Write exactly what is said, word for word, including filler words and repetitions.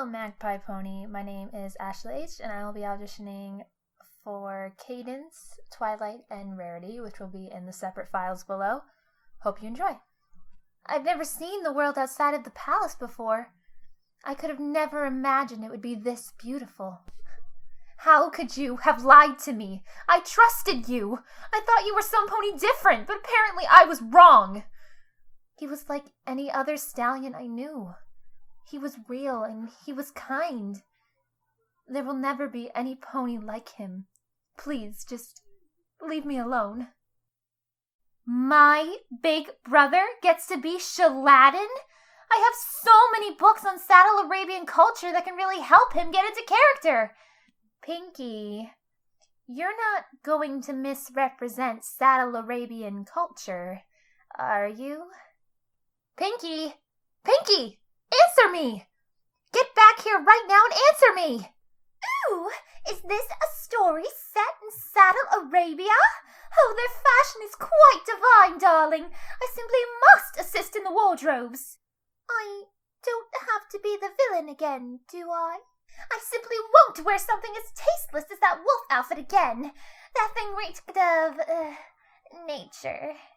Magpie Pony. My name is Ashley H, and I will be auditioning for Cadence, Twilight, and Rarity, which will be in the separate files below. Hope you enjoy. I've never seen the world outside of the palace before. I could have never imagined it would be this beautiful. How could you have lied to me? I trusted you. I thought you were some pony different, but apparently I was wrong. He was like any other stallion I knew. He was real and he was kind. There will never be any pony like him. Please, just leave me alone. My big brother gets to be Shaladin? I have so many books on Saddle Arabian culture that can really help him get into character. Pinkie, you're not going to misrepresent Saddle Arabian culture, are you? Pinkie! Pinkie! Answer me! Get back here right now and answer me! Ooh, is this a story set in Saddle Arabia? Oh, their fashion is quite divine, darling. I simply must assist in the wardrobes. I don't have to be the villain again, do I? I simply won't wear something as tasteless as that wolf outfit again. That thing reeked of, uh, nature.